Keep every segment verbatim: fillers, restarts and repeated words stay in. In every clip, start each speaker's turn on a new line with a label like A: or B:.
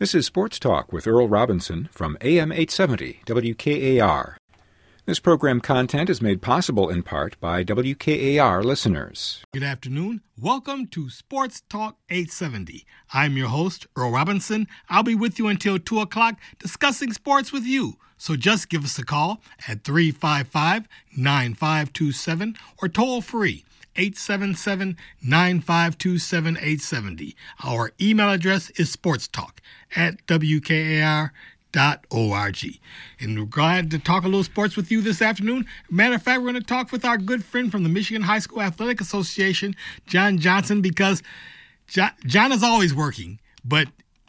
A: This is Sports Talk with Earl Robinson from A M eight seventy W K A R. This program content is made possible in part by W K A R listeners.
B: Good afternoon. Welcome to Sports Talk eight seventy. I'm your host, Earl Robinson. I'll be with you until two o'clock discussing sports with you. So just give us a call at three five five, nine five two seven or toll free eight seven seven, nine five two seven, eight seven zero. Our email address is sportstalk at W K A R dot org. And we're glad to talk a little sports with you this afternoon. Matter of fact, we're going to talk with our good friend from the Michigan High School Athletic Association, John Johnson, because John, John is always working, but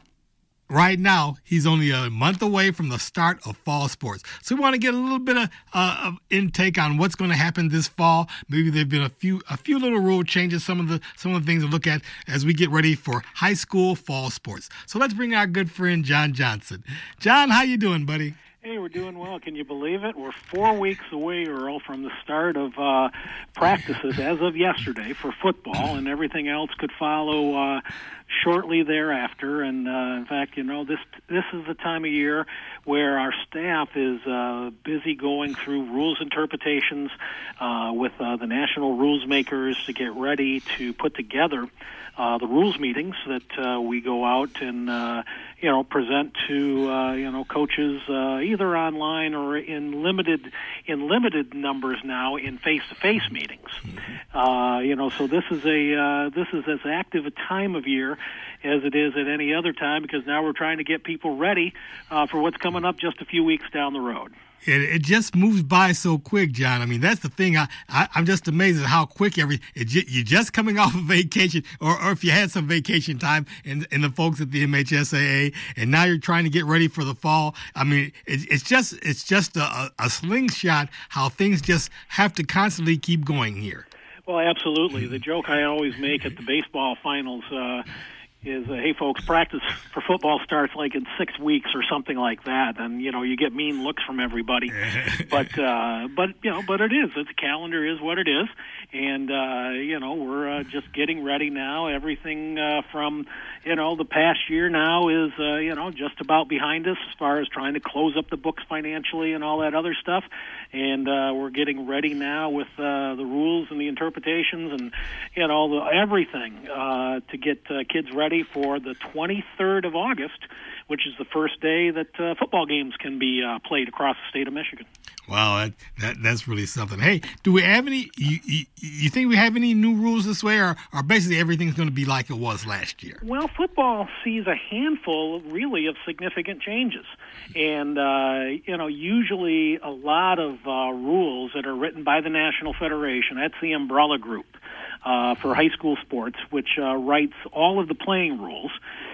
B: right now, he's only a month away from the start of fall sports. So we want to get a little bit of, uh, of intake on what's going to happen this fall. Maybe there've been a few a few little rule changes, some of the some of the things to look at as we get ready for high school fall sports. So let's bring our good friend John Johnson. John, how you doing, buddy?
C: Hey, we're doing well. Can you believe it? We're four weeks away, Earl, from the start of uh, practices as of yesterday for football, and everything else could follow uh, shortly thereafter. And uh, in fact, you know, this this is the time of year where our staff is uh, busy going through rules interpretations uh, with uh, the national rules makers to get ready to put together uh, the rules meetings that uh, we go out and uh, you know present to uh, you know coaches uh, either online or in limited in limited numbers now in face-to-face meetings. Mm-hmm. Uh, you know, so this is a uh, this is as active a time of year as it is at any other time, because now we're trying to get people ready uh, for what's coming up just a few weeks down the road.
B: It, it just moves by so quick, John. I mean, that's the thing. I, I, I'm just amazed at how quick every it, you're just coming off of vacation, or, or if you had some vacation time, and, and the folks at the M H S A A, and now you're trying to get ready for the fall. I mean, it, it's just it's just a, a slingshot how things just have to constantly keep going here.
C: Well, absolutely. The joke I always make at the baseball finals uh, is, uh, hey, folks, practice for football starts like in six weeks or something like that, and you know you get mean looks from everybody. but uh, but you know, but it is. The calendar is what it is, and uh, you know we're uh, just getting ready now. Everything uh, from you know the past year now is uh, you know just about behind us as far as trying to close up the books financially and all that other stuff, and uh, we're getting ready now with uh, the rules and the interpretations and you know the, everything uh, to get uh, kids ready for the twenty-third of August, which is the first day that uh, football games can be uh, played across the state of Michigan.
B: Wow, that, that that's really something. Hey, do we have any, you, you, you think we have any new rules this way, or, or basically everything's going to be like it was last year?
C: Well, football sees a handful, really, of significant changes. And, uh, you know, usually a lot of uh, rules that are written by the National Federation, that's the umbrella group uh, for high school sports, which uh, writes all of the playing rules.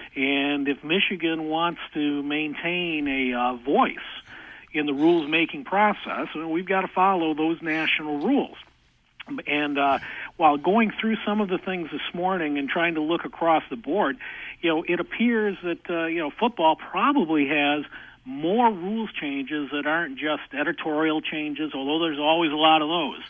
C: And if Michigan wants to maintain a uh, voice in the rules-making process, we've got to follow those national rules. And uh, while going through some of the things this morning and trying to look across the board, you know, it appears that, uh, you know, football probably has more rules changes that aren't just editorial changes, although there's always a lot of those.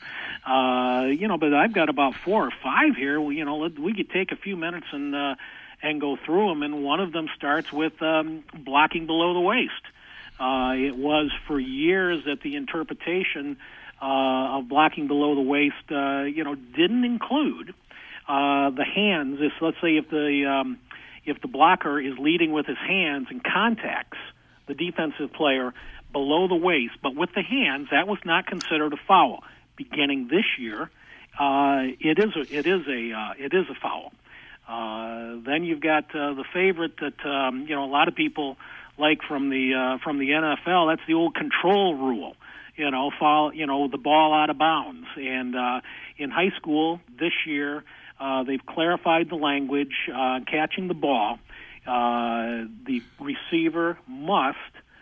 C: Uh, you know, but I've got about four or five here. We, you know, we could take a few minutes and uh, and go through them, and one of them starts with um, blocking below the waist. Uh, it was for years that the interpretation uh, of blocking below the waist, uh, you know, didn't include uh, the hands. If, let's say if the um, if the blocker is leading with his hands and contacts the defensive player below the waist, but with the hands, that was not considered a foul. Beginning this year, uh, it is a, it is a uh, it is a foul. Uh, then you've got uh, the favorite that um, you know a lot of people like from the uh, from the N F L. That's the old control rule. You know, fall, you know, the ball out of bounds. And uh, in high school this year, uh, they've clarified the language. Uh, catching the ball, uh, the receiver must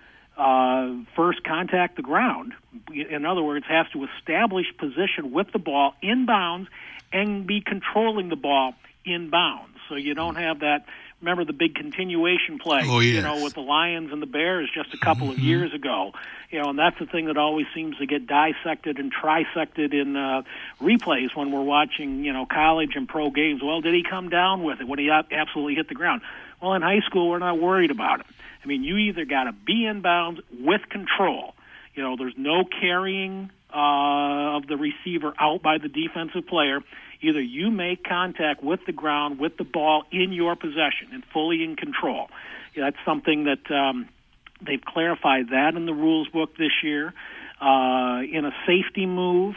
C: uh, first contact the ground. In other words, has to establish position with the ball in bounds and be controlling the ball in bounds. So you don't have that remember the big continuation play,
B: oh, yes.
C: you know, with the Lions and the Bears just a couple
B: mm-hmm.
C: of years ago. You know, and that's the thing that always seems to get dissected and trisected in uh, replays when we're watching, you know, college and pro games. Well, did he come down with it when he absolutely hit the ground? Well, in high school, we're not worried about it. I mean, you either got to be in bounds with control. You know, there's no carrying uh, of the receiver out by the defensive player. Either you make contact with the ground, with the ball in your possession and fully in control. Yeah, that's something that um, they've clarified that in the rules book this year. Uh, in a safety move,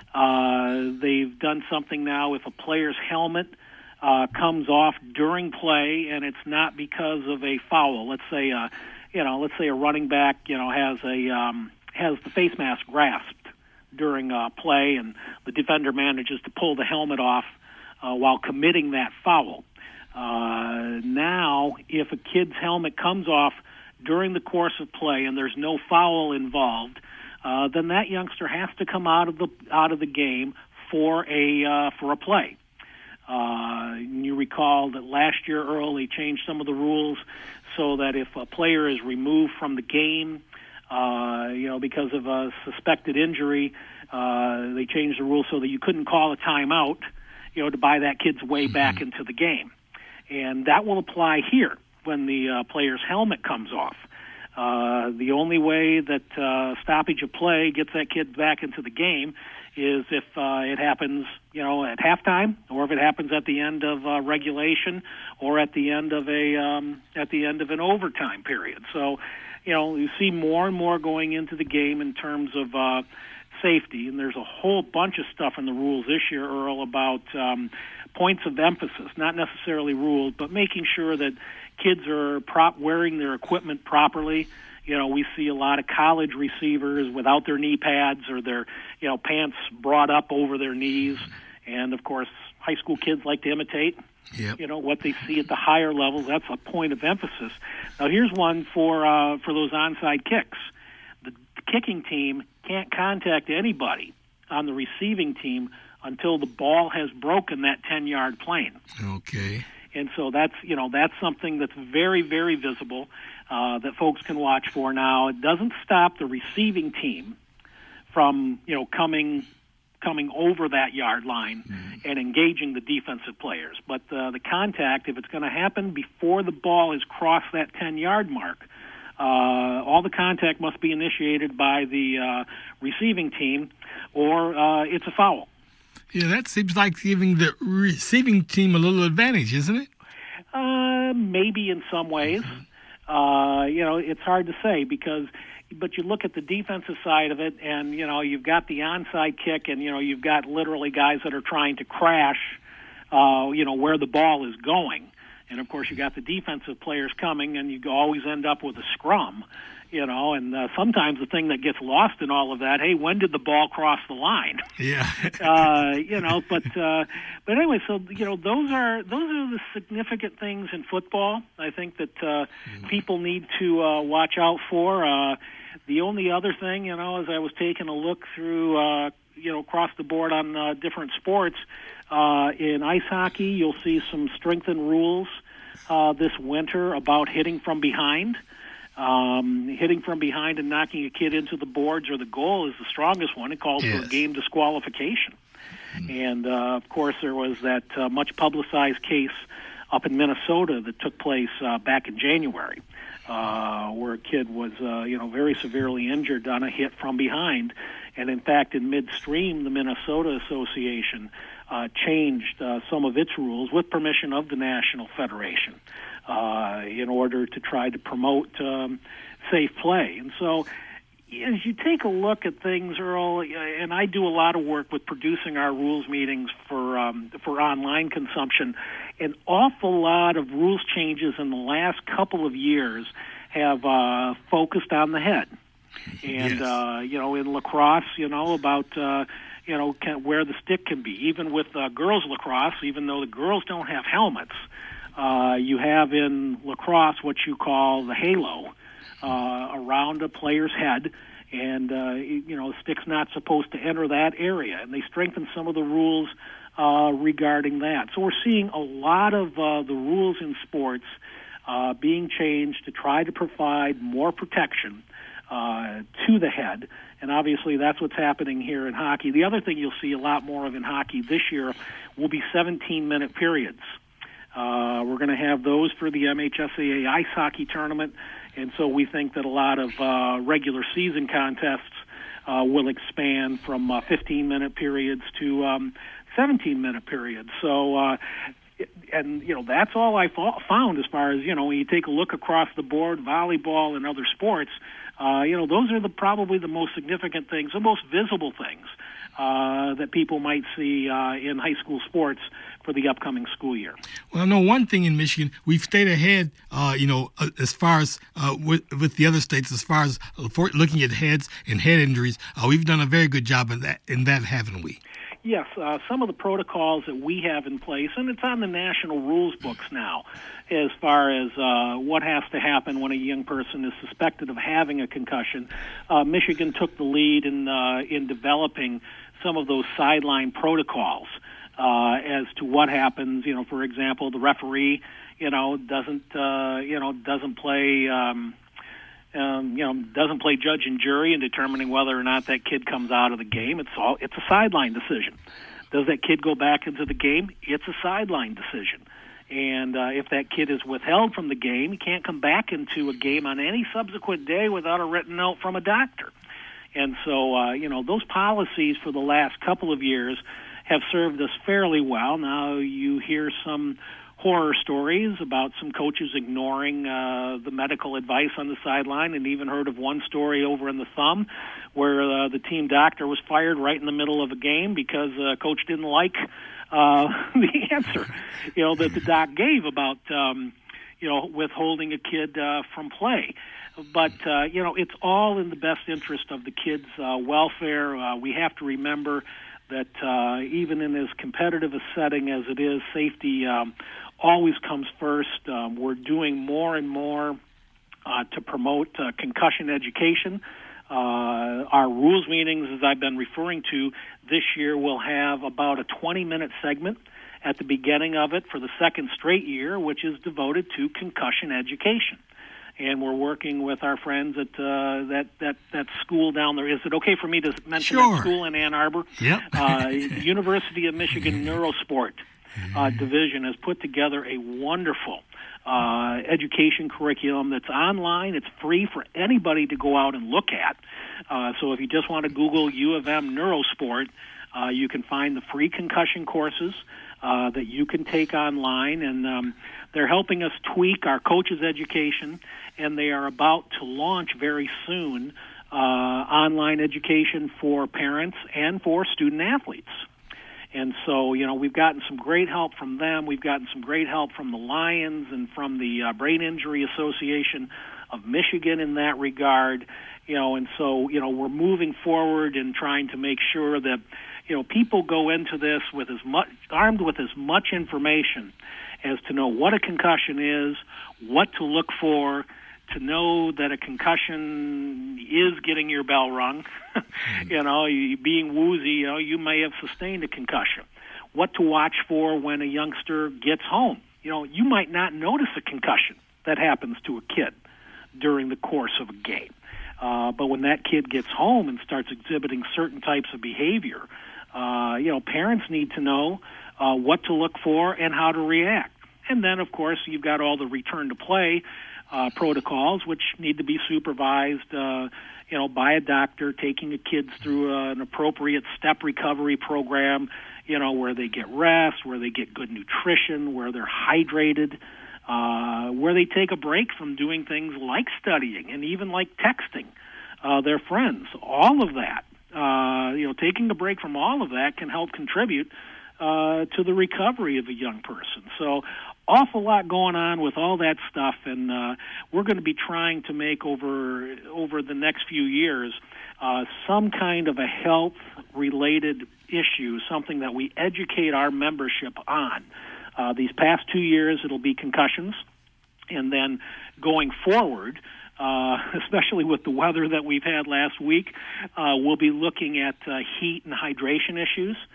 C: uh, they've done something now if a player's helmet uh, comes off during play and it's not because of a foul. Let's say, uh, you know, let's say a running back, you know, has a um, has the face mask grasped during uh, play, and the defender manages to pull the helmet off uh, while committing that foul. Uh, now, if a kid's helmet comes off during the course of play and there's no foul involved, uh, then that youngster has to come out of the out of the game for a uh, for a play. Uh, you recall that last year, Earl, they changed some of the rules so that if a player is removed from the game, Uh, you know, because of a suspected injury, uh, they changed the rule so that you couldn't call a timeout, you know, to buy that kid's way mm-hmm. back into the game. And that will apply here when the uh, player's helmet comes off. Uh, the only way that uh, stoppage of play gets that kid back into the game is if uh, it happens, you know, at halftime, or if it happens at the end of uh, regulation, or at the end of a um, at the end of an overtime period. So, you know, you see more and more going into the game in terms of uh, safety, and there's a whole bunch of stuff in the rules this year, Earl, about um, points of emphasis, not necessarily rules, but making sure that kids are prop wearing their equipment properly. You know, we see a lot of college receivers without their knee pads or their, you know, pants brought up over their knees, and, of course, high school kids like to imitate. Yep. You know, what they see at the higher levels, that's a point of emphasis. Now, here's one for uh, for those onside kicks. The kicking team can't contact anybody on the receiving team until the ball has broken that ten-yard plane.
B: Okay.
C: And so that's, you know, that's something that's very, very visible uh, that folks can watch for now. It doesn't stop the receiving team from, you know, coming coming over that yard line mm. and engaging the defensive players. But uh, the contact, if it's going to happen before the ball has crossed that ten-yard mark, uh, all the contact must be initiated by the uh, receiving team, or uh, it's a foul.
B: Yeah, that seems like giving the receiving team a little advantage, isn't it?
C: Uh, maybe in some ways. Mm-hmm. Uh, you know, it's hard to say because but you look at the defensive side of it, and, you know, you've got the onside kick, and, you know, you've got literally guys that are trying to crash, uh, you know, where the ball is going. And, of course, you got the defensive players coming, and you always end up with a scrum, you know, and uh, sometimes the thing that gets lost in all of that, hey, when did the ball cross the line?
B: Yeah.
C: uh, you know, but uh, but anyway, so, you know, those are those are the significant things in football, I think, that uh, mm-hmm. people need to uh, watch out for. Uh, the only other thing, you know, as I was taking a look through, uh, you know, across the board on uh, different sports, uh, in ice hockey, you'll see some strengthened rules uh, this winter about hitting from behind. Um, hitting from behind and knocking a kid into the boards or the goal is the strongest one. It calls yes. for a game disqualification. Mm-hmm. And, uh, of course, there was that uh, much-publicized case up in Minnesota that took place uh, back in January, uh, where a kid was, uh, you know, very severely injured on a hit from behind. And, in fact, in midstream, the Minnesota Association uh, changed uh, some of its rules with permission of the National Federation. Uh, in order to try to promote um, safe play. And so as you take a look at things, Earl, and I do a lot of work with producing our rules meetings for um, for online consumption, an awful lot of rules changes in the last couple of years have uh, focused on the head. And, yes. uh, you know, in lacrosse, you know, about... Uh, you know, can, where the stick can be. Even with uh, girls lacrosse, even though the girls don't have helmets, Uh, you have in lacrosse what you call the halo uh, around a player's head, and, uh, you know, the stick's not supposed to enter that area. And they strengthened some of the rules uh, regarding that. So we're seeing a lot of uh, the rules in sports uh, being changed to try to provide more protection uh, to the head. And obviously that's what's happening here in hockey. The other thing you'll see a lot more of in hockey this year will be seventeen-minute periods. Uh, we're going to have those for the M H S A A ice hockey tournament, and so we think that a lot of uh, regular season contests uh, will expand from uh, fifteen-minute periods to um, seventeen-minute periods. So, uh, and, you know, that's all I found as far as, you know, when you take a look across the board, volleyball and other sports, uh, you know, those are the probably the most significant things, the most visible things uh, that people might see uh, in high school sports for the upcoming school year.
B: Well, I know one thing in Michigan, we've stayed ahead, uh, you know, uh, as far as uh, with, with the other states, as far as uh, for looking at heads and head injuries. Uh, we've done a very good job in that, in that, haven't we?
C: Yes, uh, some of the protocols that we have in place, and it's on the national rules books now, as far as uh, what has to happen when a young person is suspected of having a concussion. Uh, Michigan took the lead in uh, in developing some of those sideline protocols uh, as to what happens. You know, for example, the referee, you know, doesn't uh, you know doesn't play. Um, Um, you know, doesn't play judge and jury in determining whether or not that kid comes out of the game. It's all it's a sideline decision. Does that kid go back into the game? It's a sideline decision. And uh, if that kid is withheld from the game, he can't come back into a game on any subsequent day without a written note from a doctor. And so, uh, you know, those policies for the last couple of years have served us fairly well. Now you hear some horror stories about some coaches ignoring uh, the medical advice on the sideline, and even heard of one story over in the Thumb where uh, the team doctor was fired right in the middle of a game because uh, coach didn't like uh, the answer, you know, that the doc gave about, um, you know, withholding a kid uh, from play. But, uh, you know, it's all in the best interest of the kids' uh, welfare. Uh, we have to remember that uh, even in as competitive a setting as it is, safety um, always comes first. Um, we're doing more and more uh, to promote uh, concussion education. Uh, our rules meetings, as I've been referring to, this year will have about a twenty-minute segment at the beginning of it for the second straight year, which is devoted to concussion education. And we're working with our friends at uh, that, that that school down there. Is it okay for me to mention
B: Sure.
C: that school in Ann Arbor?
B: Yep.
C: uh, University of Michigan Neurosport uh, Division has put together a wonderful uh, education curriculum that's online. It's free for anybody to go out and look at. Uh, so if you just want to Google U of M Neurosport, uh, you can find the free concussion courses uh, that you can take online. And um, they're helping us tweak our coaches' education, and they are about to launch very soon uh, online education for parents and for student athletes. And so, you know, we've gotten some great help from them. We've gotten some great help from the Lions and from the uh, Brain Injury Association of Michigan in that regard. You know, and so, you know, we're moving forward and trying to make sure that, you know, people go into this with as much, armed with as much information as to know what a concussion is, what to look for, to know that a concussion is getting your bell rung. You know, you, being woozy, you know, you may have sustained a concussion. What to watch for when a youngster gets home. You know, you might not notice a concussion that happens to a kid during the course of a game. Uh, but when that kid gets home and starts exhibiting certain types of behavior, uh, you know, parents need to know uh, what to look for and how to react. And then, of course, you've got all the return to play uh, protocols, which need to be supervised, uh, you know, by a doctor, taking the kids through uh, an appropriate step recovery program, you know, where they get rest, where they get good nutrition, where they're hydrated, uh, where they take a break from doing things like studying and even like texting uh, their friends. All of that, uh, you know, taking a break from all of that can help contribute uh, to the recovery of a young person. So awful lot going on with all that stuff, and uh, we're going to be trying to make over over the next few years uh, some kind of a health-related issue, something that we educate our membership on. Uh, these past two years, it'll be concussions, and then going forward, uh, especially with the weather that we've had last week, uh, we'll be looking at uh, heat and hydration issues.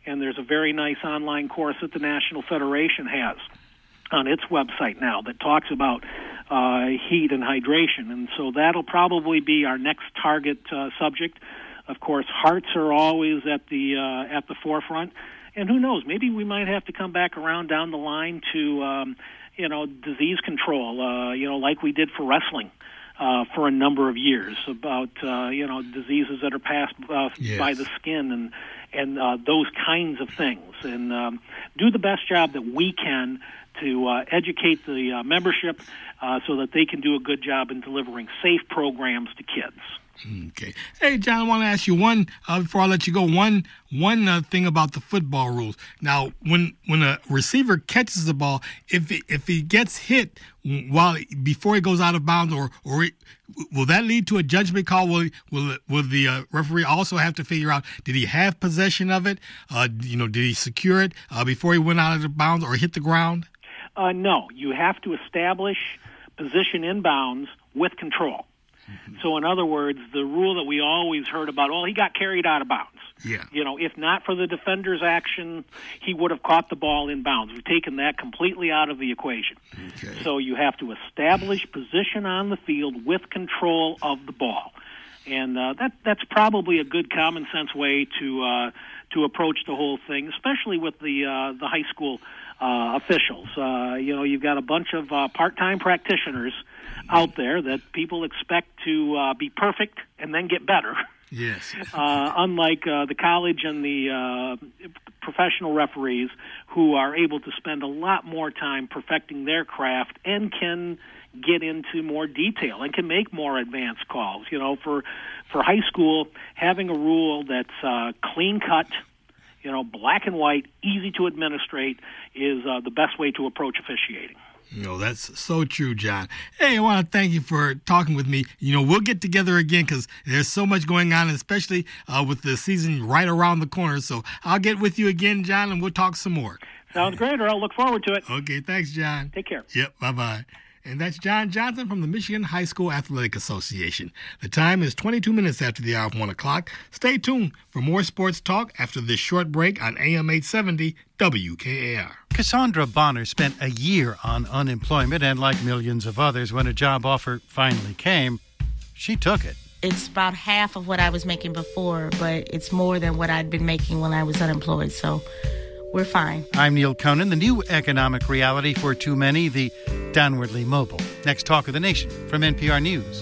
C: and there's a very nice online course that the National Federation has on its website now that talks about uh, heat and hydration. And so that'll probably be our next target uh, subject. Of course, hearts are always at the uh, at the forefront. And who knows, maybe we might have to come back around down the line to, um, you know, disease control, uh, you know, like we did for wrestling uh, for a number of years, about, uh, you know, diseases that are passed uh,
B: yes.
C: by the skin and, and uh, those kinds of things. And um, do the best job that we can to uh, educate the uh, membership uh, so that they can do a good job in delivering safe programs to kids.
B: Okay. Hey, John, I want to ask you one, uh, before I let you go, one one uh, thing about the football rules. Now, when when a receiver catches the ball, if he, if he gets hit while before he goes out of bounds, or or it, will that lead to a judgment call? Will will will the uh, referee also have to figure out, did he have possession of it? Uh, you know, did he secure it uh, before he went out of the bounds or hit the ground?
C: Uh, no, you have to establish position in bounds with control. So, in other words, the rule that we always heard about, well, he got carried out of bounds.
B: Yeah.
C: You know, if not for the defender's action, he would have caught the ball in bounds. We've taken that completely out of the equation.
B: Okay.
C: So you have to establish position on the field with control of the ball. And uh, that that's probably a good common sense way to uh, to approach the whole thing, especially with the uh, the high school uh, officials. Uh, you know, you've got a bunch of uh, part-time practitioners out there that people expect to uh, be perfect and then get better.
B: Yes.
C: uh, unlike uh, the college and the uh, professional referees, who are able to spend a lot more time perfecting their craft and can get into more detail and can make more advanced calls. You know, for for high school, having a rule that's uh, clean cut, you know, black and white, easy to administrate, is uh, the best way to approach officiating.
B: No, that's so true, John. Hey, I want to thank you for talking with me. You know, we'll get together again because there's so much going on, especially uh, with the season right around the corner. So I'll get with you again, John, and we'll talk some more.
C: Sounds great, Earl. Look forward to it.
B: Okay, thanks, John.
C: Take care.
B: Yep, bye-bye. And that's John Johnson from the Michigan High School Athletic Association. The time is twenty-two minutes after the hour of one o'clock. Stay tuned for more sports talk after this short break on A M eight seventy W K A R.
D: Cassandra Bonner spent a year on unemployment, and like millions of others, when a job offer finally came, she took it.
E: It's about half of what I was making before, but it's more than what I'd been making when I was unemployed, so we're fine.
D: I'm Neil Conan. The new economic reality for too many, the downwardly mobile. Next, Talk of the Nation from N P R News.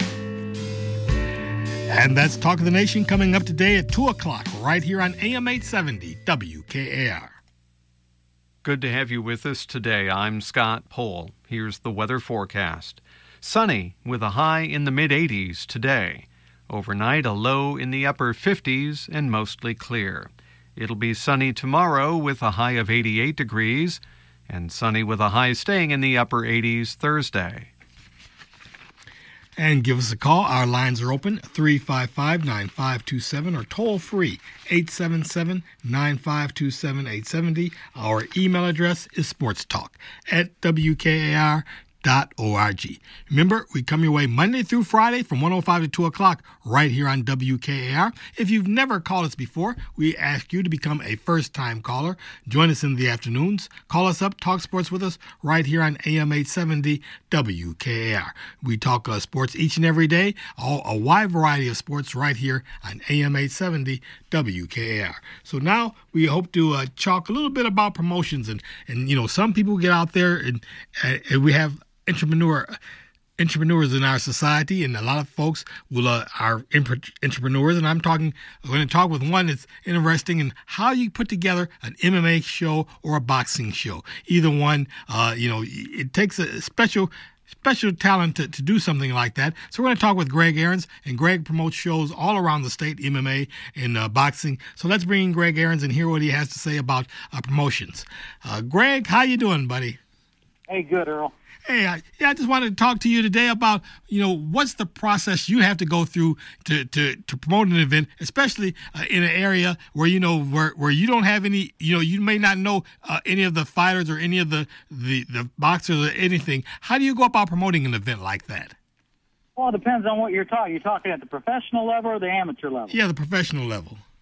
B: And that's Talk of the Nation coming up today at two o'clock right here on A M eight seventy W K A R.
F: Good to have you with us today. I'm Scott Pohl. Here's the weather forecast. Sunny with a high in the mid-eighties today. Overnight, a low in the upper fifties and mostly clear. It'll be sunny tomorrow with a high of eighty-eight degrees, and sunny with a high staying in the upper eighties Thursday.
B: And give us a call. Our lines are open, three five five, nine five two seven, or toll free, eight seven seven, nine five two seven, eight seven zero. Our email address is sportstalk at W K A R dot org. Remember, we come your way Monday through Friday from one oh five to two o'clock right here on W K A R. If you've never called us before, we ask you to become a first-time caller. Join us in the afternoons. Call us up, talk sports with us right here on A M eight seventy W K A R. We talk uh, sports each and every day, all, a wide variety of sports right here on A M eight seventy W K A R. So now we hope to uh, talk a little bit about promotions. And, and you know, some people get out there and, uh, and we have entrepreneur entrepreneurs in our society, and a lot of folks will uh, are entrepreneurs. And I'm talking, I'm going to talk with one that's interesting in how you put together an M M A show or a boxing show. Either one, uh, you know, it takes a special special talent to, to do something like that. So we're going to talk with Greg Ahrens, and Greg promotes shows all around the state, M M A and uh, boxing. So let's bring in Greg Ahrens and hear what he has to say about uh, promotions. Uh, Greg, how you doing, buddy?
G: Hey, good, Earl.
B: Hey, I, yeah, I just wanted to talk to you today about, you know, what's the process you have to go through to, to, to promote an event, especially uh, in an area where, you know, where, where you don't have any, you know, you may not know uh, any of the fighters or any of the, the, the boxers or anything. How do you go about promoting an event like that?
G: Well, it depends on what you're talking. You're talking at the professional level or the amateur level?
B: Yeah, the professional level.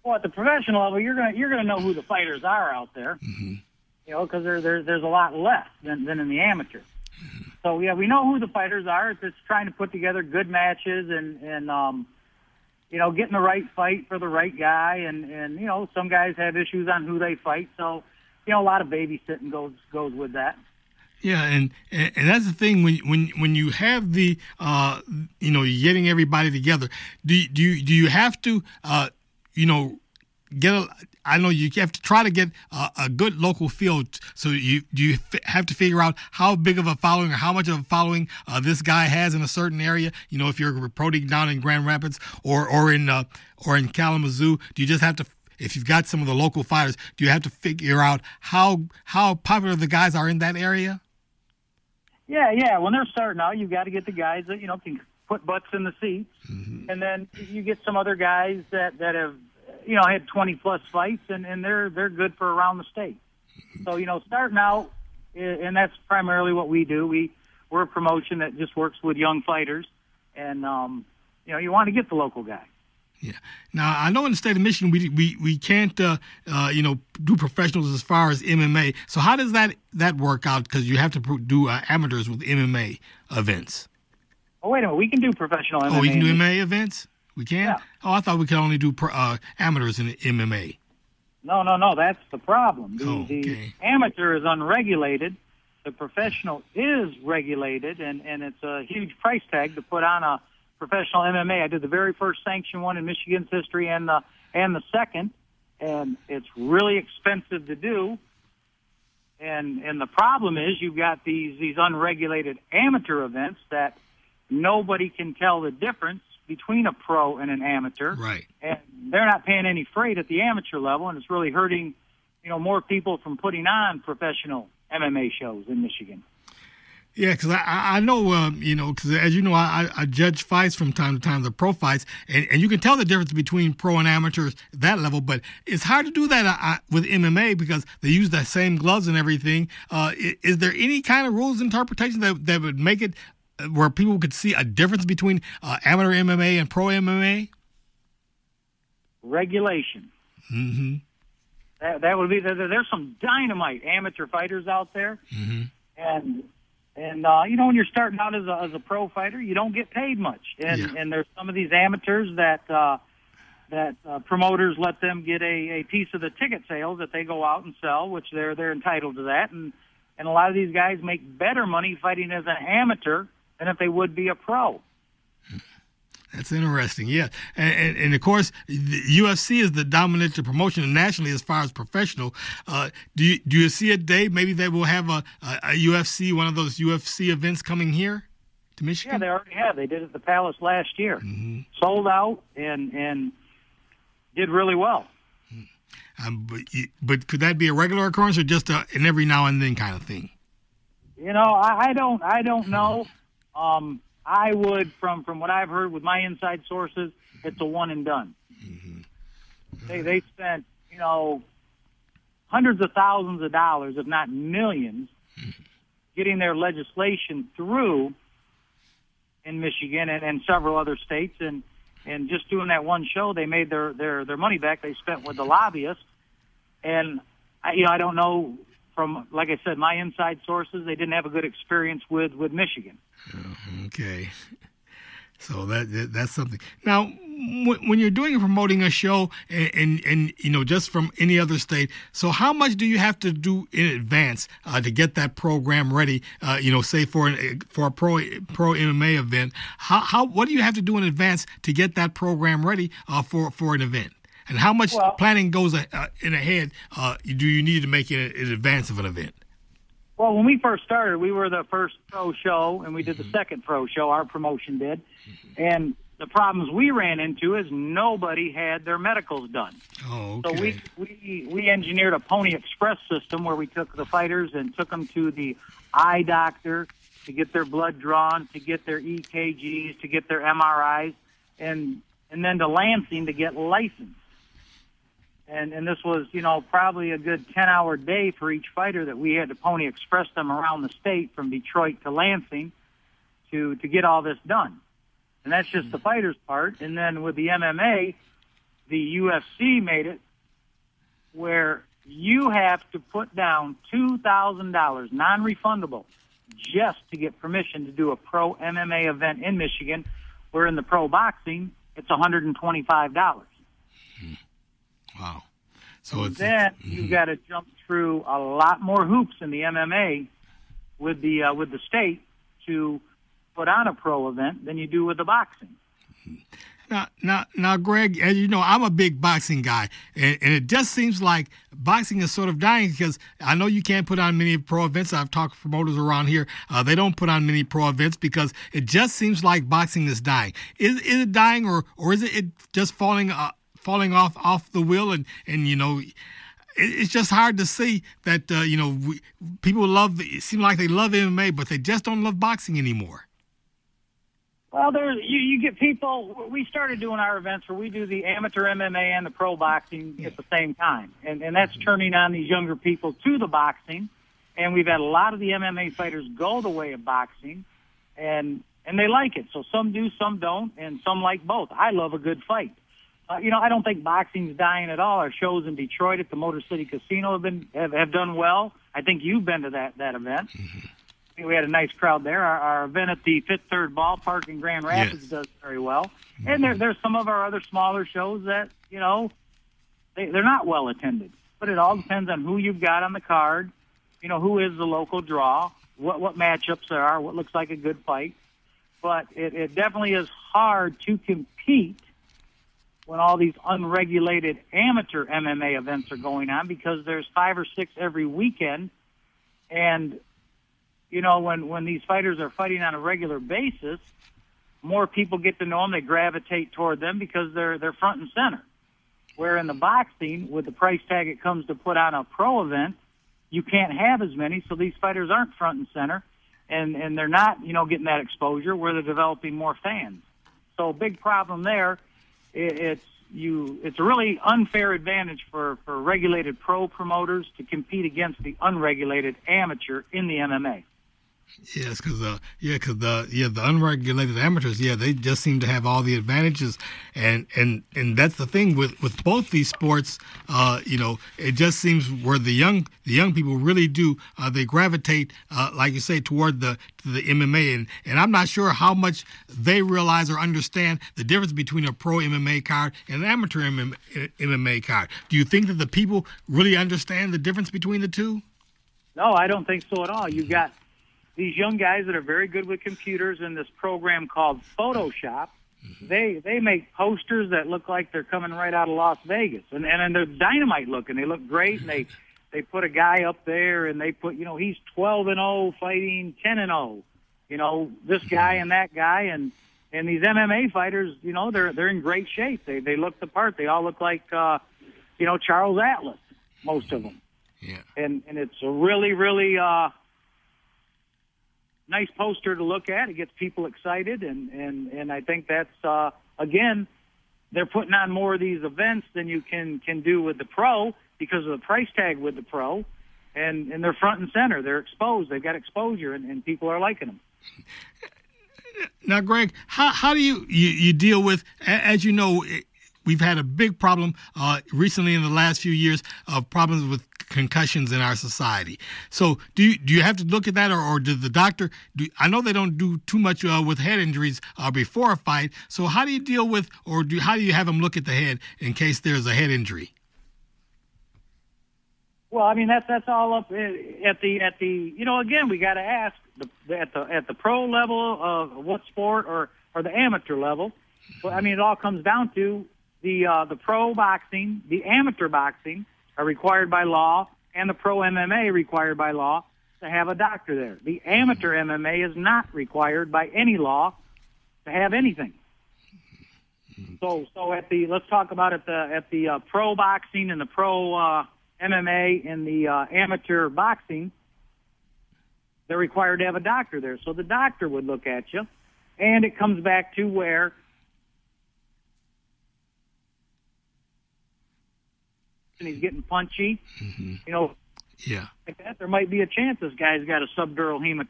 G: Well, at the professional level, you're gonna you're gonna know who the fighters are out there,
B: Mm-hmm.
G: you know, because there, there there's a lot less than, than in the amateur.
B: Mm-hmm.
G: So yeah, we know who the fighters are. It's just trying to put together good matches and and um, you know, getting the right fight for the right guy. And and you know, some guys have issues on who they fight, so you know, a lot of babysitting goes goes with that.
B: Yeah, and, and and that's the thing when when when you have the uh you know you're getting everybody together. Do you, do you, do you have to uh you know get a? I know you have to try to get a, a good local field. So you do you f- have to figure out how big of a following or how much of a following uh, this guy has in a certain area. You know, if you're reporting down in Grand Rapids or or in uh, or in Kalamazoo, do you just have to? If you've got some of the local fighters, do you have to figure out how how popular the guys are in that area?
G: Yeah, yeah. When they're starting out, you got to get the guys that you know can put butts in the seats,
B: Mm-hmm.
G: and then you get some other guys that, that have you know had twenty plus fights, and, and they're they're good for around the state. So you know, starting out, and that's primarily what we do. We we're a promotion that just works with young fighters, and um, you know, you want to get the local guy.
B: Yeah. Now I know in the state of Michigan we we we can't uh, uh, you know do professionals as far as M M A. So how does that that work out? Because you have to pro- do uh, amateurs with M M A events.
G: Oh wait a minute, we can do professional M M A.
B: Oh, we can do M M A events. We can.
G: Yeah.
B: Oh, I thought we could only do pro, uh, amateurs in M M A.
G: No, no, no. That's the problem. The,
B: Oh, okay.
G: the amateur is unregulated. The professional is regulated, and, and it's a huge price tag to put on a professional M M A. I did the very first sanctioned one in Michigan's history, and the and the second, and it's really expensive to do. And and the problem is you've got these these unregulated amateur events that nobody can tell the difference between a pro and an amateur.
B: Right.
G: And they're not paying any freight at the amateur level, and it's really hurting, you know, more people from putting on professional M M A shows in Michigan.
B: Yeah, because I, I know, um, you know, because as you know, I, I judge fights from time to time, the pro fights, and, and you can tell the difference between pro and amateurs at that level, but it's hard to do that uh, with M M A because they use the same gloves and everything. Uh, is, is there any kind of rules interpretation that, that would make it where people could see a difference between uh, amateur M M A and pro M M A?
G: Regulation.
B: Mm-hmm.
G: That, that would be, there, there's some dynamite amateur fighters out there,
B: Mm-hmm.
G: and And, uh, you know, when you're starting out as a, as a pro fighter, you don't get paid much. And,
B: Yeah.
G: and there's some of these amateurs that, uh, that, uh, promoters let them get a, a piece of the ticket sales that they go out and sell, which they're, they're entitled to that. And, and a lot of these guys make better money fighting as an amateur than if they would be a pro.
B: That's interesting, yeah. And, and, and of course, the U F C is the dominant promotion nationally as far as professional. Uh, do you do you see a day maybe they will have a, a, a U F C, one of those U F C events coming here to
G: Yeah,
B: Michigan?
G: they already have. They did it at the Palace last year.
B: Mm-hmm.
G: Sold out and, and did really well.
B: Um, but, you- but could that be a regular occurrence or just a, an every now and then kind of thing?
G: You know, I, I don't, I don't know. Um, I would, from, from what I've heard with my inside sources, it's a one and done. Mm-hmm. They they spent, you know, hundreds of thousands of dollars, if not millions, getting their legislation through in Michigan and, and several other states, and and just doing that one show, they made their their their money back. They spent with the lobbyists, and I, you know, I don't know. From, like I said, my inside sources, they didn't have a good experience with, with Michigan.
B: Oh, okay. So that, that that's something. Now, w- when you're doing and promoting a show, and, and and you know, just from any other state, so how much do you have to do in advance uh, to get that program ready? Uh, you know, say for an, for a pro pro M M A event, how how what do you have to do in advance to get that program ready uh, for for an event? And how much
G: Well,
B: planning goes uh, in ahead uh, do you need to make in, in advance of an event?
G: Well, when we first started, we were the first pro show, and we did the second pro show, our promotion did. And the problems we ran into is nobody had their medicals done.
B: Oh,
G: So
B: okay.
G: we, we, we engineered a Pony Express system where we took the fighters and took them to the eye doctor to get their blood drawn, to get their E K Gs, to get their M R Is, and and then to Lansing to get licensed. And and this was, you know, probably a good ten-hour day for each fighter that we had to Pony Express them around the state from Detroit to Lansing to, to get all this done. And that's just the fighter's part. And then with the M M A, the U F C made it where you have to put down two thousand dollars, non-refundable, just to get permission to do a pro M M A event in Michigan, where in the pro boxing, it's one hundred twenty-five dollars.
B: Wow. So it's,
G: then
B: mm-hmm.
G: you've got to jump through a lot more hoops in the M M A with the uh, with the state to put on a pro event than you do with the boxing.
B: Now, now, now, Greg, as you know, I'm a big boxing guy, and, and it just seems like boxing is sort of dying because I know you can't put on many pro events. I've talked to promoters around here. Uh, they don't put on many pro events because it just seems like boxing is dying. Is, is it dying, or, or is it, it just falling uh, falling off, off the wheel? And, and you know, it, it's just hard to see that, uh, you know, we, people love, it seems like they love M M A, but they just don't love boxing anymore.
G: Well, there you, you get people. We started doing our events where we do the amateur M M A and the pro boxing yeah. at the same time, and and that's turning on these younger people to the boxing. And we've had a lot of the M M A fighters go the way of boxing, and and they like it. So some do, some don't, and some like both. I love a good fight. Uh, you know, I don't think boxing's dying at all. Our shows in Detroit at the Motor City Casino have been have, have done well. I think you've been to that that event. Mm-hmm. We had a nice crowd there. Our, our event at the Fifth Third Ballpark in Grand Rapids yes. does very well. Mm-hmm. And there, there's some of our other smaller shows that, you know, they, they're not well attended. But it all depends on who you've got on the card, you know, who is the local draw, what, what matchups there are, what looks like a good fight. But it, it definitely is hard to compete when all these unregulated amateur M M A events are going on because there's five or six every weekend. And you know, when, when these fighters are fighting on a regular basis, more people get to know them. They gravitate toward them because they're they're front and center. Where in the boxing, with the price tag it comes to put on a pro event, you can't have as many, so these fighters aren't front and center, and, and they're not, you know, getting that exposure where they're developing more fans. So big problem there. It, it's you. It's a really unfair advantage for, for regulated pro promoters to compete against the unregulated amateur in the M M A.
B: Yes, because uh, yeah, because the yeah the unregulated amateurs, yeah, they just seem to have all the advantages, and and, and that's the thing with, with both these sports. Uh, you know, it just seems where the young the young people really do uh, they gravitate, uh, like you say, toward the to the M M A, and and I'm not sure how much they realize or understand the difference between a pro M M A card and an amateur M M A card. Do you think that the people really understand the difference between the two?
G: No, I don't think so at all. You've got these young guys that are very good with computers in this program called Photoshop. Mm-hmm. They they make posters that look like they're coming right out of Las Vegas, and and, and they're dynamite looking. They look great, and they they put a guy up there, and they put you know he's twelve and oh fighting ten and oh, you know this guy and that guy, and and these M M A fighters, you know they're they're in great shape. They they look the part. They all look like uh, you know Charles Atlas, most of them.
B: Yeah,
G: and and it's a really really. Uh, Nice poster to look at. It gets people excited, and, and, and I think that's, uh, again, they're putting on more of these events than you can, can do with the pro because of the price tag with the pro, and, and they're front and center. They're exposed. They've got exposure, and, and people are liking them.
B: Now, Greg, how, how do you, you, you deal with, as you know, we've had a big problem uh, recently in the last few years of problems with concussions in our society. So do you, do you have to look at that, or, or does the doctor do? I know they don't do too much uh, with head injuries uh, before a fight. So how do you deal with, or do how do you have them look at the head in case there's a head injury?
G: Well, I mean that's that's all up at the at the you know again we got to ask the, at the at the pro level of what sport or or the amateur level. Well, I mean it all comes down to the uh, the pro boxing, the amateur boxing are required by law, and the pro M M A required by law to have a doctor there. The amateur M M A is not required by any law to have anything. So, so at the let's talk about at the at the uh, pro boxing and the pro uh, M M A and the uh, amateur boxing, they're required to have a doctor there. So the doctor would look at you, and it comes back to where. And he's getting punchy, mm-hmm. you know.
B: Yeah.
G: Like that, there might be a chance this guy's got a subdural hematoma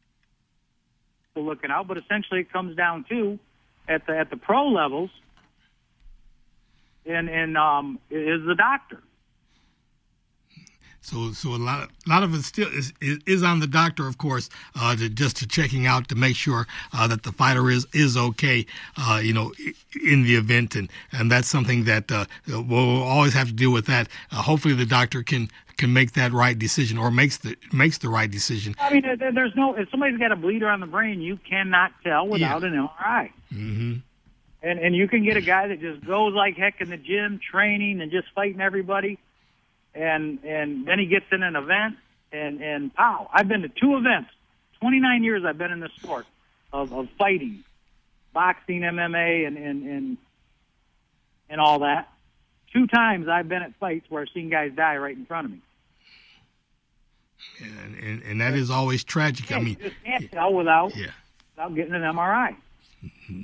G: looking out. But essentially, it comes down to at the at the pro levels, and and um, is the doctor.
B: So, so a lot, of, a lot of it still is, is is on the doctor, of course, uh, to just to checking out to make sure uh, that the fighter is is okay, uh, you know, in the event, and, and that's something that uh, we'll always have to deal with. That uh, hopefully the doctor can can make that right decision, or makes the makes the right decision.
G: I mean, there's no if somebody's got a bleeder on the brain, you cannot tell without
B: yeah.
G: an M R I.
B: Mm-hmm.
G: And and you can get a guy that just goes like heck in the gym, training and just fighting everybody. And and then he gets in an event, and, and pow. I've been to two events. twenty-nine years I've been in this sport of, of fighting, boxing, M M A, and, and, and, and all that. Two times I've been at fights where I've seen guys die right in front of me.
B: And, and, and that is always tragic.
G: Yeah,
B: I mean,
G: you just can't tell without,
B: yeah.
G: without getting an M R I.
B: Mm-hmm.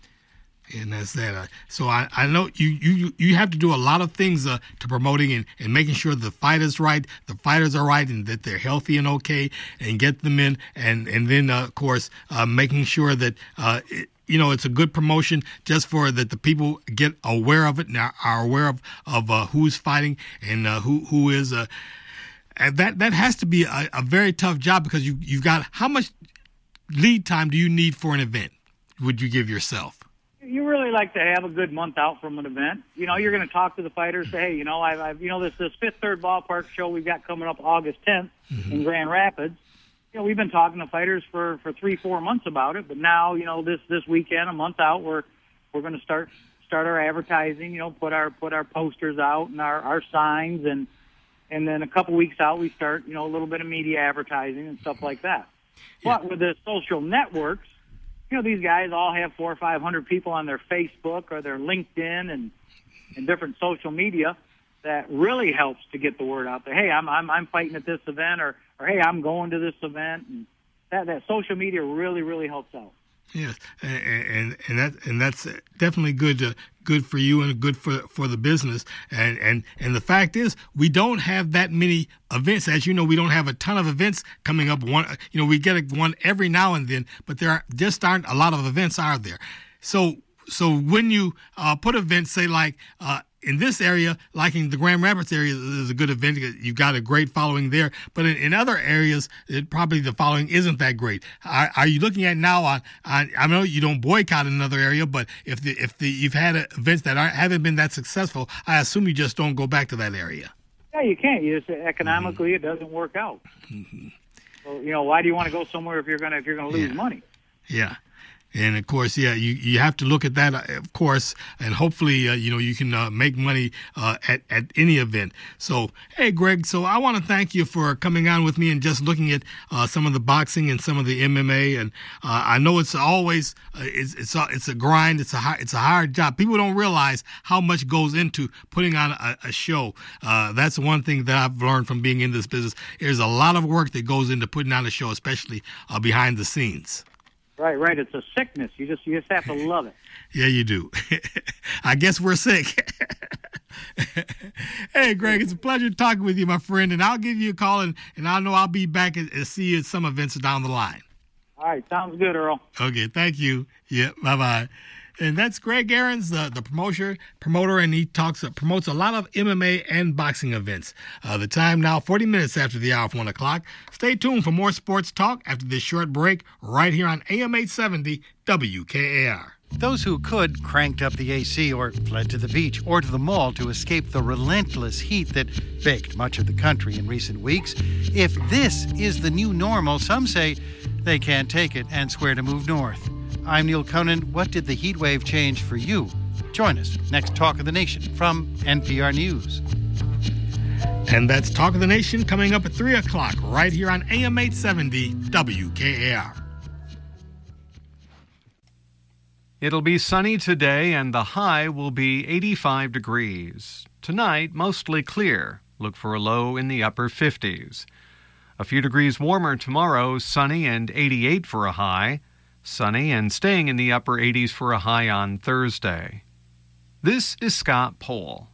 B: And that's that. Uh, so I, I know you, you, you have to do a lot of things uh, to promoting and, and making sure the fighter's right, the fighters are right, and that they're healthy and okay, and get them in. And, and then, uh, of course, uh, making sure that, uh, it, you know, it's a good promotion just for that the people get aware of it and are, are aware of, of uh, who's fighting and uh, who who is. Uh, and that, that has to be a, a very tough job, because you, you've got, how much lead time do you need for an event would you give yourself?
G: You really like to have a good month out from an event. You know, you're going to talk to the fighters, say, hey, you know, I've, I've you know, this this Fifth Third Ballpark show we've got coming up August tenth mm-hmm. in Grand Rapids. You know, we've been talking to fighters for, for three, four months about it, but now, you know, this this weekend, a month out, we're we're going to start start our advertising. You know, put our put our posters out and our, our signs, and and then a couple weeks out, we start, you know, a little bit of media advertising and stuff like that. Yeah. But with the social networks, you know, these guys all have four or five hundred people on their Facebook or their LinkedIn and, and different social media. That really helps to get the word out there. Hey, I'm I'm I'm fighting at this event, or or hey, I'm going to this event. And that that social media really really helps out.
B: Yes, and and, and that and that's definitely good to, good for you and good for, for the business. And, and and the fact is, we don't have that many events. As you know, we don't have a ton of events coming up. One, you know, we get one every now and then, but there are, just aren't a lot of events, are there? So so when you uh, put events, say like uh, in this area, like in the Grand Rapids area, is a good event. You've got a great following there. But in, in other areas, it probably the following isn't that great. Are, are you looking at now on, on? I know you don't boycott in another area, but if the if the you've had events that aren't haven't been that successful, I assume you just don't go back to that area.
G: Yeah, you can't. You just, economically, mm-hmm. it doesn't work out. Mm-hmm. So you know, why do you want to go somewhere if you're gonna if you're gonna lose
B: yeah.
G: money?
B: Yeah. And, of course, yeah, you, you have to look at that, uh, of course, and hopefully, uh, you know, you can uh, make money uh, at, at any event. So, hey, Greg, so I want to thank you for coming on with me and just looking at uh, some of the boxing and some of the M M A. And uh, I know it's always, uh, it's it's a, it's a grind, it's a, hard, it's a hard job. People don't realize how much goes into putting on a, a show. Uh, that's one thing that I've learned from being in this business. There's a lot of work that goes into putting on a show, especially uh, behind the scenes.
G: Right, right. It's a sickness. You just you just have to love it.
B: Yeah, you do. I guess we're sick. Hey, Greg, it's a pleasure talking with you, my friend, and I'll give you a call, and, and I know I'll be back and, and see you at some events down the line.
G: All right, sounds good, Earl.
B: Okay, thank you. Yeah, bye-bye. And that's Greg Ahrens, the, the promoter, promoter, and he talks uh, promotes a lot of M M A and boxing events. Uh, the time now, forty minutes after the hour of one o'clock. Stay tuned for more sports talk after this short break right here on A M eight seventy W K A R.
D: Those who could cranked up the A C or fled to the beach or to the mall to escape the relentless heat that baked much of the country in recent weeks. If this is the new normal, some say they can't take it and swear to move north. I'm Neil Conan. What did the heat wave change for you? Join us next Talk of the Nation from N P R News.
B: And that's Talk of the Nation coming up at three o'clock right here on A M eight seventy W K A R.
F: It'll be sunny today and the high will be eighty-five degrees. Tonight, mostly clear. Look for a low in the upper fifties. A few degrees warmer tomorrow, sunny and eighty-eight for a high. Sunny and staying in the upper eighties for a high on Thursday. This is Scott Pohl.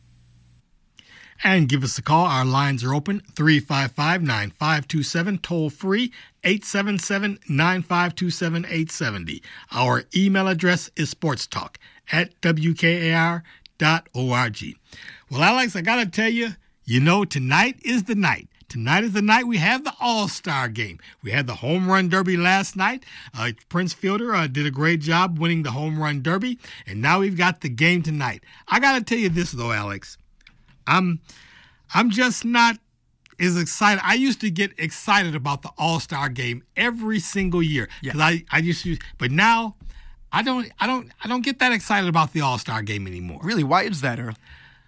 B: And give us a call. Our lines are open, three five five, nine five two seven, toll free, eight seven seven, nine five two seven, eight seven zero. Our email address is sportstalk at W K A R dot org. Well, Alex, I got to tell you, you know, tonight is the night. Tonight is the night we have the All-Star Game. We had the Home Run Derby last night. Uh, Prince Fielder uh, did a great job winning the Home Run Derby, and now we've got the game tonight. I got to tell you this, though, Alex. I'm, I'm just not as excited. I used to get excited about the All-Star Game every single year.
H: Yeah.
B: I, I used to, but now I don't, I don't, I don't get that excited about the All-Star Game anymore.
H: Really, why is that, Earl?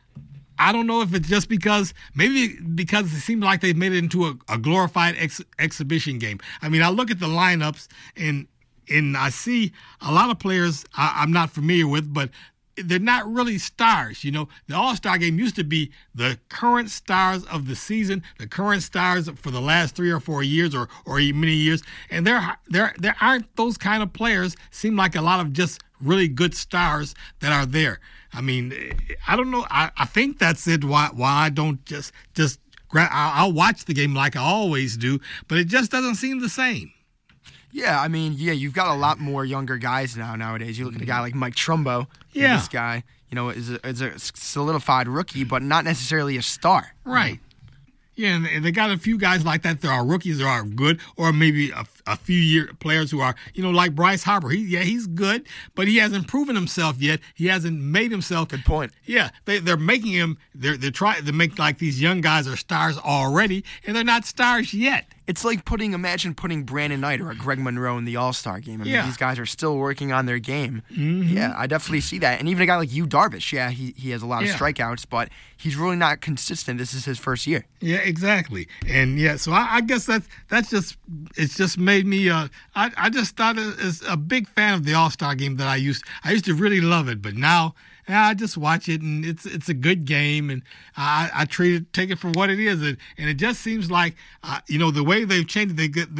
B: I don't know if it's just because, maybe because it seems like they've made it into a, a glorified ex, exhibition game. I mean, I look at the lineups and and I see a lot of players I, I'm not familiar with, but they're not really stars. You know, the All-Star Game used to be the current stars of the season, the current stars for the last three or four years or or many years, and there there there aren't those kind of players. Seem like a lot of just really good stars that are there. I mean, I don't know. I, I think that's it. Why why I don't just just gra- I'll, I'll watch the game like I always do, but it just doesn't seem the same.
H: Yeah, I mean, yeah, you've got a lot more younger guys now nowadays. You look at a guy like Mike Trumbo.
B: Yeah.
H: This guy, you know, is a, is a solidified rookie, but not necessarily a star.
B: Right. Yeah, and they got a few guys like that. There are rookies that are good, or maybe a, a few year players who are, you know, like Bryce Harper. He, yeah, he's good, but he hasn't proven himself yet. He hasn't made himself.
H: Good point.
B: Yeah, they they're making him. They're they're trying to make like these young guys are stars already, and they're not stars yet.
H: It's like putting, imagine putting Brandon Knight or a Greg Monroe in the All-Star game. I mean,
B: Yeah.
H: these guys are still working on their game.
B: Mm-hmm.
H: Yeah, I definitely see that. And even a guy like Yu Darvish, yeah, he, he has a lot
B: Yeah.
H: of strikeouts, but he's really not consistent. This is his first year.
B: Yeah, exactly. And yeah, so I, I guess that's that's just it's just made me. Uh, I I just thought it as a big fan of the All Star Game that I used. I used to really love it, but now. Yeah, I just watch it, and it's it's a good game, and I, I treat it, take it for what it is, and, and it just seems like, uh, you know, the way they've changed it, they get,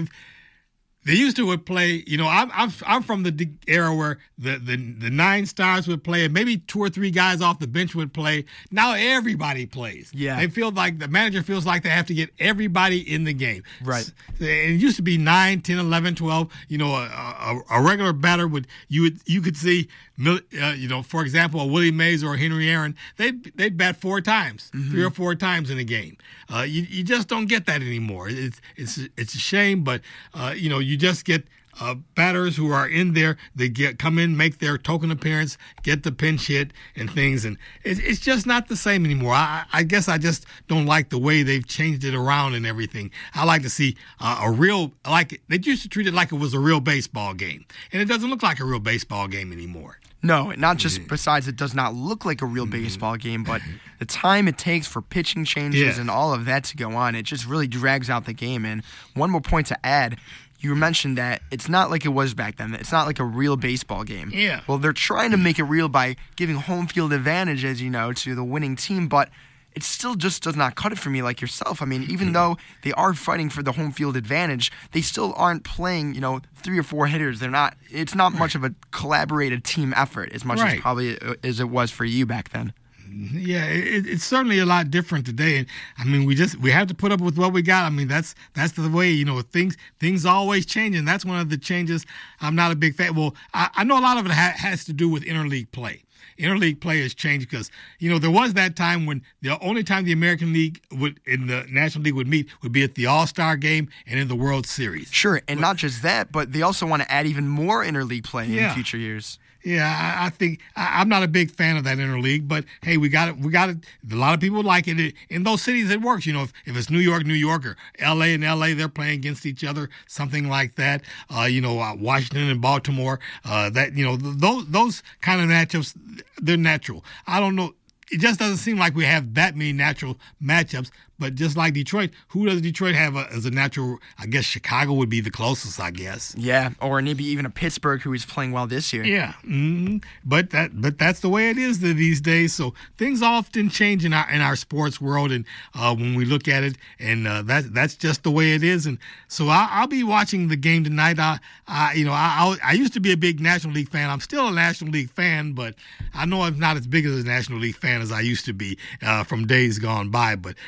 B: they used to would play, you know, I'm I'm I'm from the era where the, the the nine stars would play, and maybe two or three guys off the bench would play. Now everybody plays.
H: Yeah.
B: They feel like the manager feels like they have to get everybody in the game.
H: Right.
B: So, and it used to be nine, ten, eleven, twelve. You know, a, a, a regular batter would you would you could see, uh, you know, for example, a Willie Mays or a Henry Aaron, they they bat four times, mm-hmm. three or four times in a game. Uh, you you just don't get that anymore. It's it's it's a shame, but uh, you know, you just get uh, batters who are in there. They get come in, make their token appearance, get the pinch hit and things, and it's it's just not the same anymore. I I guess I just don't like the way they've changed it around and everything. I like to see uh, a real like they used to treat it like it was a real baseball game, and it doesn't look like a real baseball game anymore.
H: No, not just besides it does not look like a real baseball game, but the time it takes for pitching changes
B: Yeah.
H: and all of that to go on, it just really drags out the game. And one more point to add, you mentioned that it's not like it was back then. It's not like a real baseball game.
B: Yeah.
H: Well, they're trying to make it real by giving home field advantage, as you know, to the winning team, but it still just does not cut it for me like yourself. I mean, even though they are fighting for the home field advantage, they still aren't playing, you know, three or four hitters. They're not, it's not much of a collaborated team effort as much
B: Right.
H: as probably as it was for you back then.
B: Yeah, it, it's certainly a lot different today, and I mean, we just we have to put up with what we got. I mean, that's that's the way, you know, things things always change, and that's one of the changes. I'm not a big fan. Well, I, I know a lot of it ha- has to do with interleague play. Interleague play has changed because, you know, there was that time when the only time the American League would in the National League would meet would be at the All-Star Game and in the World Series.
H: Sure, and not just that, but they also want to add even more interleague play
B: Yeah.
H: in future years.
B: Yeah, I, I think I, I'm not a big fan of that interleague, but hey, we got it. We got it. A lot of people like it. In those cities, it works. You know, if, if it's New York, New York, or L A and L A, they're playing against each other, something like that. Uh, you know, uh, Washington and Baltimore. Uh, that you know, th- those those kind of matchups, they're natural. I don't know. It just doesn't seem like we have that many natural matchups. But just like Detroit, who does Detroit have a, as a natural? I guess Chicago would be the closest, I guess.
H: Yeah, or maybe even a Pittsburgh who is playing well this year.
B: Yeah, mm-hmm. but that but that's the way it is these days. So things often change in our in our sports world, and uh, when we look at it, and uh, that that's just the way it is. And so I, I'll be watching the game tonight. I, I you know I, I I used to be a big National League fan. I'm still a National League fan, but I know I'm not as big as a National League fan as I used to be uh, from days gone by. But hopefully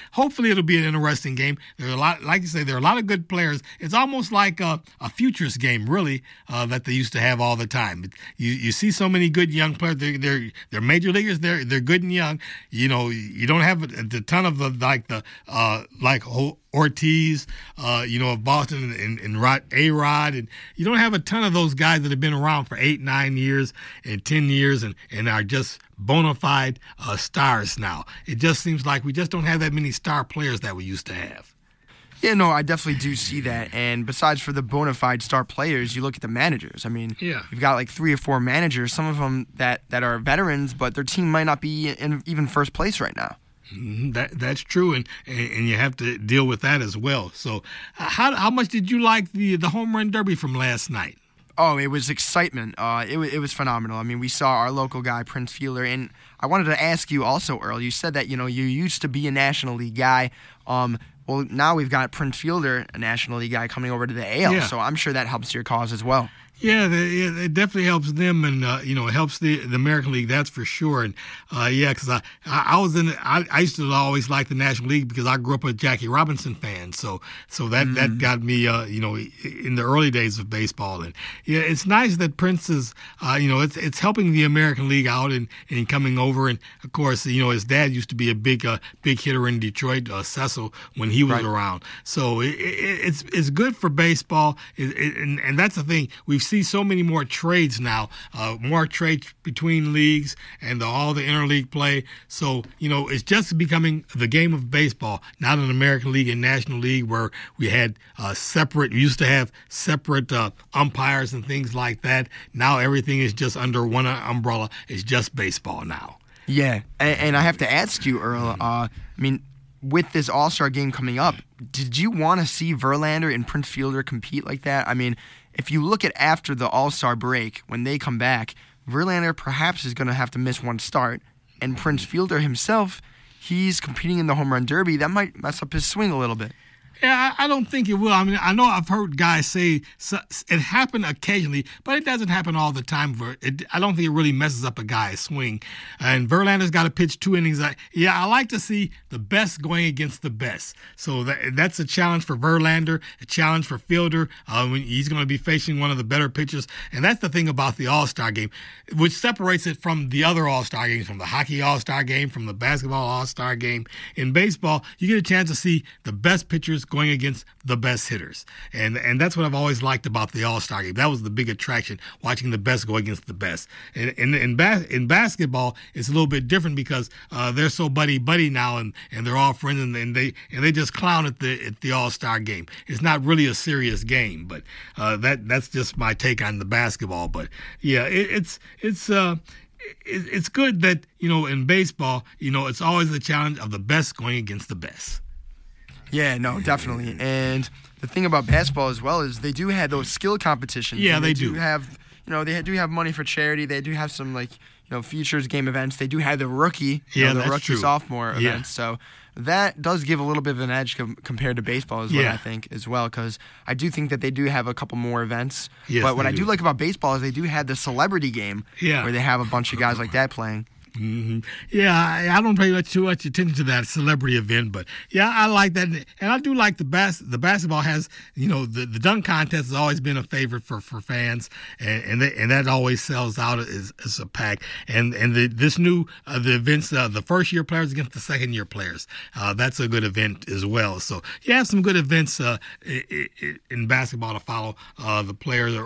B: hopefully it'll be an interesting game. There are a lot, like you say, there are a lot of good players. It's almost like a, a futures game, really, uh, that they used to have all the time. You you see so many good young players. They're they're, they're major leaguers. They're they're good and young. You know, you don't have a, a ton of the like the uh, like Ortiz, uh, you know, of Boston, and, and Rod, A-Rod, and you don't have a ton of those guys that have been around for eight, nine years and ten years and, and are just bona fide uh, stars now. It just seems like we just don't have that many star players that we used to have.
H: Yeah, no, I definitely do see that. And besides for the bona fide star players, you look at the managers. I mean,
B: yeah.
H: you've got like three or four managers, some of them that, that are veterans, but their team might not be in even first place right now.
B: Mm-hmm. That that's true, and, and and you have to deal with that as well. So, uh, how how much did you like the the home run derby from last night?
H: Oh, it was excitement. Uh, it was it was phenomenal. I mean, we saw our local guy Prince Fielder, and I wanted to ask you also, Earl. You said that you know you used to be a National League guy. Um, well, now we've got Prince Fielder, a National League guy, coming over to the A L.
B: Yeah.
H: So I'm sure that helps your cause as well.
B: Yeah, it definitely helps them, and uh, you know, it helps the the American League. That's for sure. And uh, yeah, because I, I was in, I, I used to always like the National League because I grew up a Jackie Robinson fan. So so that mm. that got me, uh, you know, in the early days of baseball. And yeah, it's nice that Prince is, uh, you know, it's it's helping the American League out and, and coming over. And of course, you know, his dad used to be a big uh, big hitter in Detroit, uh, Cecil, when he was
H: right.
B: around. So it, it, it's it's good for baseball, it, it, and and that's the thing. We've see so many more trades now, uh, more trades between leagues and the, all the interleague play. So, you know, it's just becoming the game of baseball, not an American League and National League where we had uh, separate, we used to have separate uh, umpires and things like that. Now everything is just under one umbrella. It's just baseball now.
H: Yeah, and, and I have to ask you, Earl, uh, I mean, with this All-Star game coming up, did you want to see Verlander and Prince Fielder compete like that? I mean, if you look at after the All-Star break, when they come back, Verlander perhaps is going to have to miss one start, and Prince Fielder himself, he's competing in the home run derby. That might mess up his swing a little bit.
B: Yeah, I, I don't think it will. I mean, I know I've heard guys say so, it happened occasionally, but it doesn't happen all the time. For it, I don't think it really messes up a guy's swing. And Verlander's got to pitch two innings. I, yeah, I like to see the best going against the best. So that, that's a challenge for Verlander, a challenge for Fielder. Uh, when he's going to be facing one of the better pitchers. And that's the thing about the All-Star game, which separates it from the other All-Star games, from the hockey All-Star game, from the basketball All-Star game. In baseball, you get a chance to see the best pitchers going against the best hitters. And and that's what I've always liked about the All-Star game. That was the big attraction, watching the best go against the best. And in in, bas- in basketball, it's a little bit different because uh, they're so buddy-buddy now, and, and they're all friends, and, and they and they just clown at the at the All-Star game. It's not really a serious game, but uh, that that's just my take on the basketball. But yeah, it, it's it's uh it, it's good that, you know, in baseball, you know, it's always the challenge of the best going against the best.
H: Yeah, no, definitely. And the thing about basketball as well is they do have those skill competitions.
B: Yeah,
H: they,
B: they
H: do
B: do.
H: have, you know, they do have money for charity. They do have some, like, you know, features game events. They do have the rookie, you
B: yeah,
H: know, the
B: that's
H: rookie
B: true.
H: sophomore
B: yeah.
H: events. So that does give a little bit of an edge com- compared to baseball as well,
B: yeah.
H: I think, as well, because I do think that they do have a couple more events.
B: Yes,
H: but what I
B: do.
H: do like about baseball is they do have the celebrity game
B: yeah.
H: where they have a bunch of guys like that playing.
B: Mm-hmm. Yeah, I, I don't pay much too much attention to that celebrity event, but yeah, I like that, and I do like the bas- The basketball has, you know, the, the dunk contest has always been a favorite for, for fans, and and, they, and that always sells out as, as a pack. And and the, this new uh, the events, uh, the first year players against the second year players, uh, that's a good event as well. So you have some good events uh, in, in basketball to follow. Uh, the players are